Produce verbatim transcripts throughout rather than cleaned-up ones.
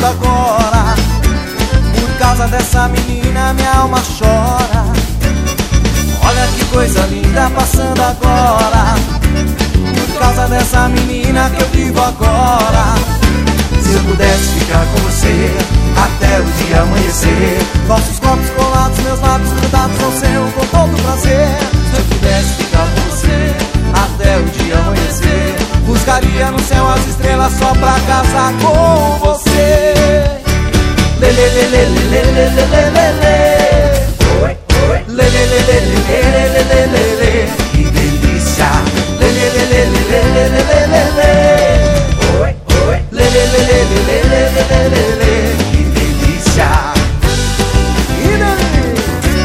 passando agora. Por causa dessa menina minha alma chora. Olha que coisa linda passando agora. Por causa dessa menina que eu vivo agora. Se eu pudesse ficar com você até o dia amanhecer, nossos corpos colados, meus lábios grudados ao seu, com todo prazer. Se eu pudesse ficar com você até o dia amanhecer, buscaria no céu as estrelas só pra casar com você. Lê, lê, lê, lê, lê, lê, lê, lê, lê, lê. Oi, oi. Lê, lê, lê, lê, lê, lê, lê, lê, lê, lê. Que delícia. Lê, lê, lê, lê, lê, lê, lê, lê, lê, lê. Oi, oi. Lê, lê, lê, lê, lê, lê, lê, lê, lê, lê. Que delícia. Que delícia.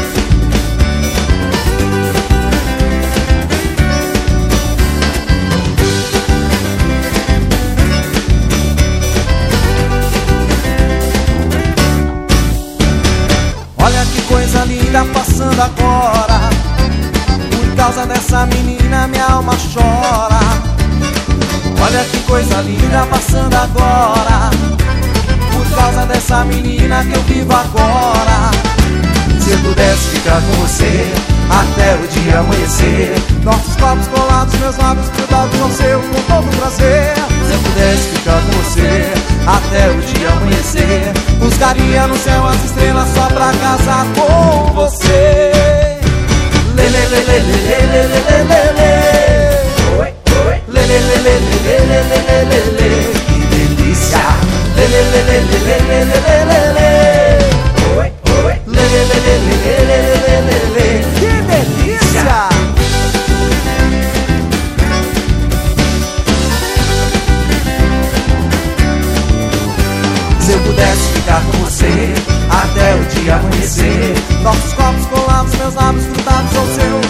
Olha que coisa linda passando agora. Por causa dessa menina minha alma chora. Olha que coisa linda passando agora. Por causa dessa menina que eu vivo agora. Se eu pudesse ficar com você até o dia amanhecer, nossos corpos colados, meus lábios grudados ao seu, com todo prazer. Se eu pudesse ficar com você até o dia amanhecer, buscaria no céu as estrelas só pra casar com você. Lê, lê, lê, lê, lê, lê, lê, lê, lê. Oi, oi. Lê, lê, lê, lê, lê, lê, lê, lê, lê, lê. Que delícia. Lê, lê, lê, lê, lê, lê, lê, lê, lê, lê. Oi, oi. Lê, lê, lê, lê, lê, lê, lê, lê, lê. Que delícia. Se eu pudesse ficar com você até o dia amanhecer, nossos corpos colados, meus lábios grudados ao seu,